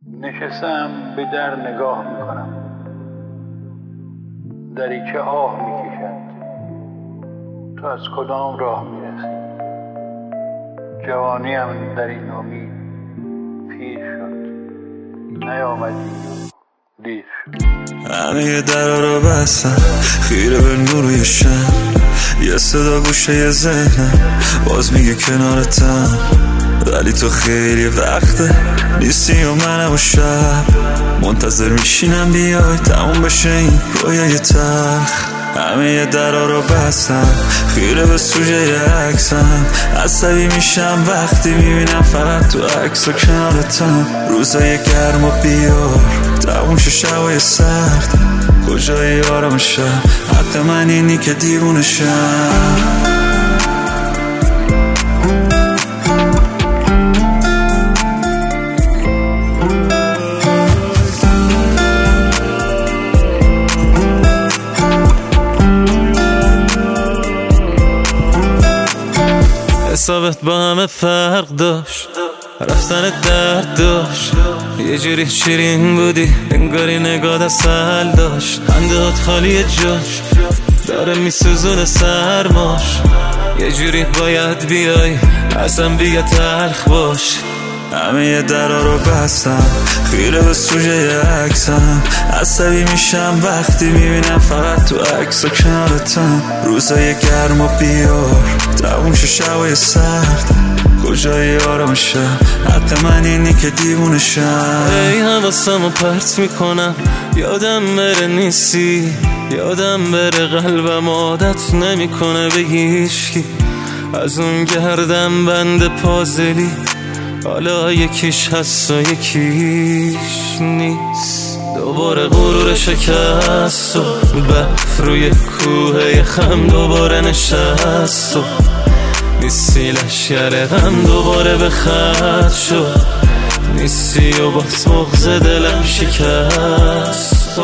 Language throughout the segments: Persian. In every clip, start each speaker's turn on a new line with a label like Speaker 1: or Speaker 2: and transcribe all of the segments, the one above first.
Speaker 1: نشستم به در نگاه میکنم، دری که آه میکشد. تو از کدام راه میرسی؟ جوانیم در این امید پیر شد، نیامدی دیر شد.
Speaker 2: همه درا رو بستم خیره به نوروی شم، یه صدا گوشه ذهنم باز میگه کنارتم، ولی تو خیلی وقته نیستی و منم و شب منتظر میشینم بیای تموم بشه این رویای تلخ. همه درا رو بستم خیره به سوژه عکسم، عصبی میشم وقتی میبینم فقط تو عکس و کنارتم. روزای گرم و بیار تموم شه شبای سرد، کجای آرام شب حق من اینی که دیوونه شم. حسابت با همه فرق داشت، رفتن درد داشت، یه جوری شیرین بودی انگاری نگاه اصل داشت. خندهات خالی جاش داره میسوزونه سرماش، یه جوری باید بیای اصلا بیا تلخ باش. همه درا رو بستم خیره به سوژه عکسم، عصبی میشم وقتی میبینم فقط تو عکس و کنارتم. روزای گرم و بیار تموم شه شبای سرد، کجای آرام شب حق من اینی که دیوونه شم. ای حواسمو پرت میکنم یادم بره نیستی، یادم بره قلبم عادت نمیکنه به هیچکی. از اون گردم بند پازلی حالا یکیش هست و یکیش نیست. دوباره غرور شکست و برف روی کوه خم دوباره نشست و نیستی لشگر غم دوباره به خط شد، نیستی و باز مغز دلم شکست.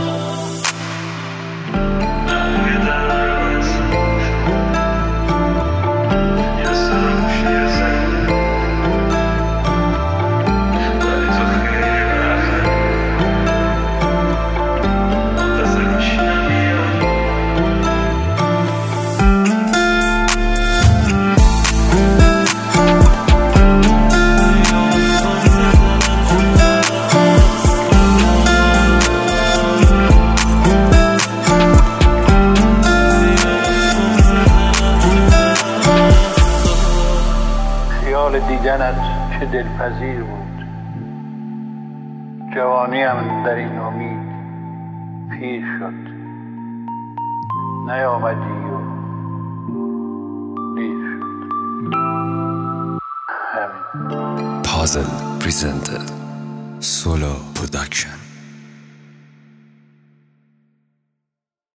Speaker 1: دیدنت چه دلپذیر بود، جوانیم در این امید پیر شد، نیامدی و دیر شد. همین.
Speaker 2: Puzzle presented Solo Production.